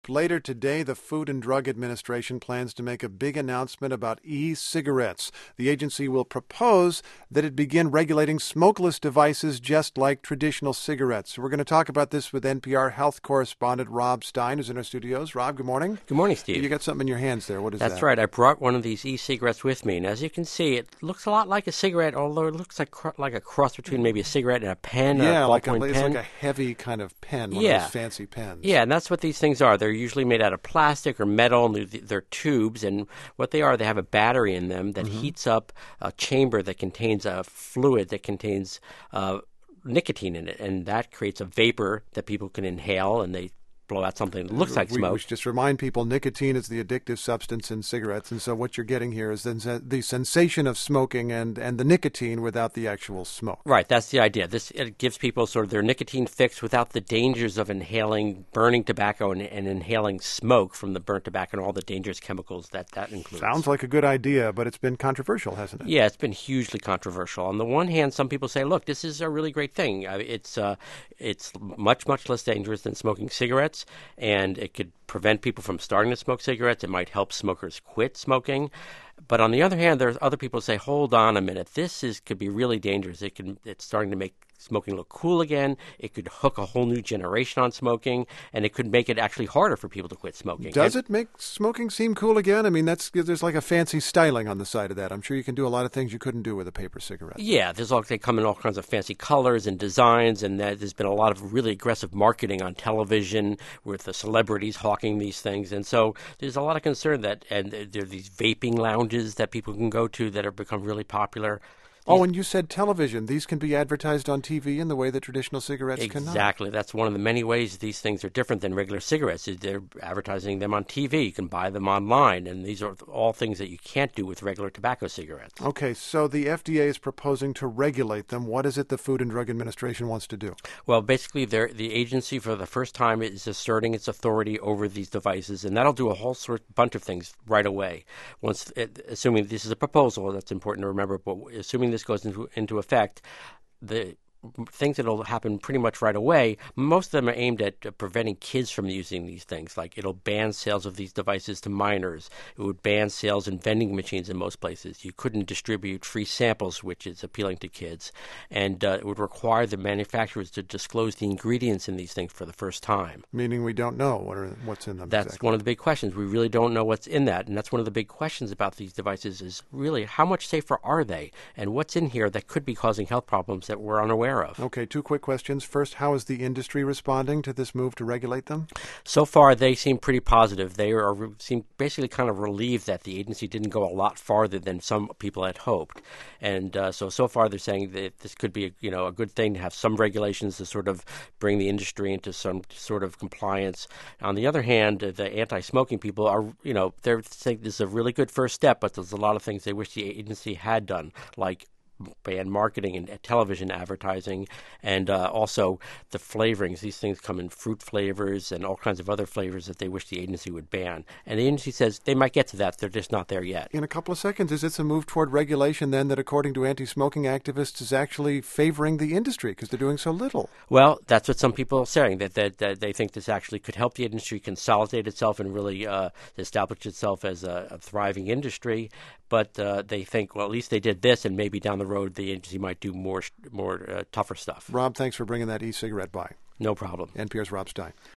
Later today, the Food and Drug Administration plans to make a big announcement about e-cigarettes. The agency will propose that it begin regulating smokeless devices just like traditional cigarettes. We're going to talk about this with NPR health correspondent Rob Stein, who's in our studios. Rob, good morning. Good morning, Steve. You got something in your hands there. What is that? That's right. I brought one of these e-cigarettes with me, and as you can see, it looks a lot like a cigarette, although it looks like a cross between maybe a cigarette and a pen, yeah, a like ballpoint it's pen. like a heavy kind of pen, one of those fancy pens. Yeah, and that's what these things are. They're usually made out of plastic or metal, and they're tubes, and what they are, they have a battery in them that heats up a chamber that contains a fluid that contains nicotine in it, and that creates a vapor that people can inhale, and they blow out something that looks like smoke. We should just remind people nicotine is the addictive substance in cigarettes, and so what you're getting here is the sensation of smoking and the nicotine without the actual smoke. Right, that's the idea. It gives people sort of their nicotine fix without the dangers of inhaling burning tobacco and inhaling smoke from the burnt tobacco and all the dangerous chemicals that includes. Sounds like a good idea, but it's been controversial, hasn't it? Yeah, it's been hugely controversial. On the one hand, some people say, look, this is a really great thing. It's much, much less dangerous than smoking cigarettes, and it could prevent people from starting to smoke cigarettes. It might help smokers quit smoking. But on the other hand, there's other people who say, hold on a minute, could be really dangerous. It's starting to make smoking look cool again. It could hook a whole new generation on smoking, and it could make it actually harder for people to quit smoking. Does it make smoking seem cool again? I mean, there's like a fancy styling on the side of that. I'm sure you can do a lot of things you couldn't do with a paper cigarette. Yeah, they come in all kinds of fancy colors and designs, and there's been a lot of really aggressive marketing on television with the celebrities hawking these things. And so there's a lot of concern and there are these vaping lounges that people can go to that have become really popular. Oh, and you said television. These can be advertised on TV in the way that traditional cigarettes cannot. Exactly. That's one of the many ways these things are different than regular cigarettes. They're advertising them on TV. You can buy them online, and these are all things that you can't do with regular tobacco cigarettes. Okay, so the FDA is proposing to regulate them. What is it the Food and Drug Administration wants to do? Well, basically, the agency for the first time is asserting its authority over these devices, and that'll do a whole bunch of things right away. Assuming this is a proposal, that's important to remember, but assuming this goes into effect, the things that will happen pretty much right away, most of them are aimed at preventing kids from using these things. Like it'll ban sales of these devices to minors. It would ban sales in vending machines in most places. You couldn't distribute free samples, which is appealing to kids. And it would require the manufacturers to disclose the ingredients in these things for the first time. Meaning we don't know what's in them. That's exactly one of the big questions. We really don't know what's in that. And that's one of the big questions about these devices is really how much safer are they? And what's in here that could be causing health problems that we're unaware of? Okay, two quick questions. First, how is the industry responding to this move to regulate them? So far, they seem pretty positive. They seem basically kind of relieved that the agency didn't go a lot farther than some people had hoped. And so far, they're saying that this could be a good thing to have some regulations to sort of bring the industry into some sort of compliance. On the other hand, the anti-smoking people are, they're saying this is a really good first step, but there's a lot of things they wish the agency had done, like ban marketing and television advertising, and also the flavorings. These things come in fruit flavors and all kinds of other flavors that they wish the agency would ban. And the agency says they might get to that. They're just not there yet. In a couple of seconds, is this a move toward regulation then that, according to anti-smoking activists, is actually favoring the industry because they're doing so little? Well, that's what some people are saying, that they think this actually could help the industry consolidate itself and really establish itself as a thriving industry. But they think, well, at least they did this, and maybe down the road the agency might do more tougher stuff. Rob, thanks for bringing that e-cigarette by. No problem. NPR's Rob Stein.